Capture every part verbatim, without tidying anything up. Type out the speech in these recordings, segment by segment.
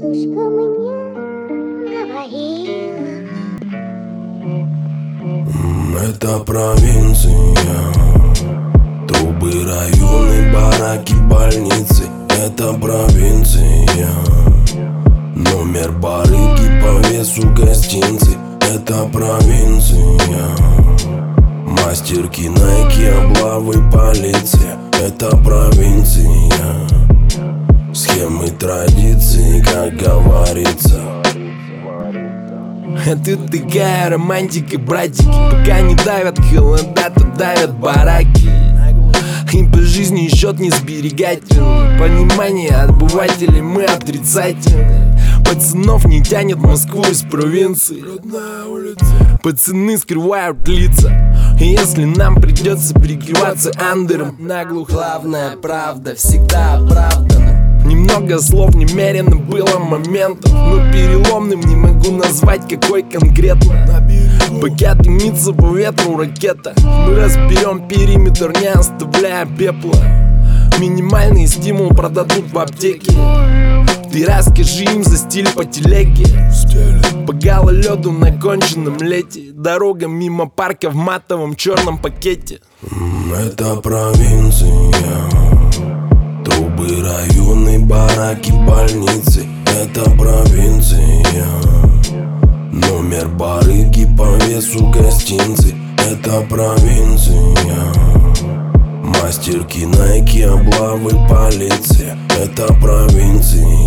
Солнышко мне говорило. Это провинция, трубы, районы, бараки, больницы. Это провинция, номер барыги по весу гостинцы. Это провинция, мастерки, найки, облавы, полиция. Это провинция, схемы, традиции, как говорится. А тут такая романтика, братики. Пока не давят холода, то давят бараки. И по жизни счет не сберегательный. Понимание отбывателей мы отрицательные. Пацанов не тянет в Москву из провинции. Пацаны скрывают лица. И если нам придется прикрываться андером, наглухо, главная правда всегда оправдана. Немного слов немерено было моментов, но переломным не могу назвать какой конкретно. Пока дымится по ветру ракета, мы разберем периметр, не оставляя пепла. Минимальный стимул продадут в аптеке. Ты расскажи им за стиль по телеге. По гололеду на конченном лете, дорога мимо парка в матовом черном пакете. Это провинция, трубы, районы, бараки, больницы. Это провинция, номер барыги по весу гостинцы. Это провинция, мастерки, найки, облавы, полиция. Это провинция,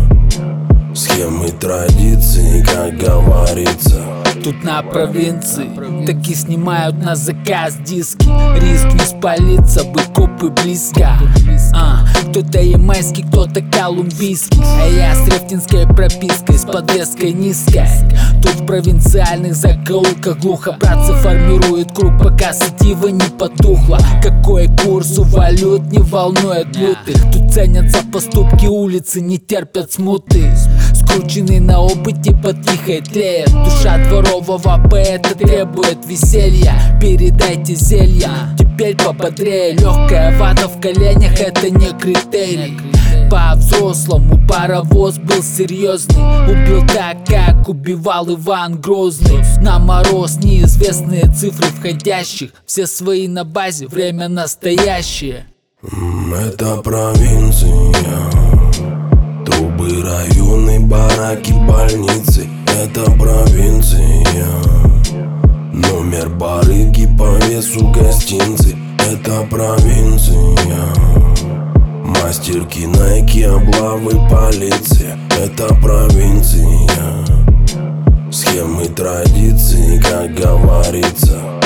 схемы, традиции, как говорится. Тут на провинции таки снимают на заказ диски. Риск не спалиться, бы копы близко. а, Кто-то ямайский, кто-то колумбийский, а я с рефтинской пропиской, с подвеской низкой. Тут в провинциальных закоулках глухо. Братцы формируют круг, пока сатива не потухла. Какой курс у валют не волнует лютых. Тут ценятся поступки, улицы не терпят смуты. Скрученный на опыте под тихой тлеет. Душа дворового поэта требует веселья. Передайте зелья, теперь пободрее. Легкая вата в коленях — это не критерий. По-взрослому паровоз был серьезный. Убил так, как убивал Иван Грозный. На мороз неизвестные цифры входящих. Все свои на базе, время настоящее. Это провинция, трубы, районы, бараки, больницы. Это провинция, номер барыги по весу гостинцы. Это провинция, мастерки, найки, облавы, полиция. Это провинция, схемы, традиции, как говорится.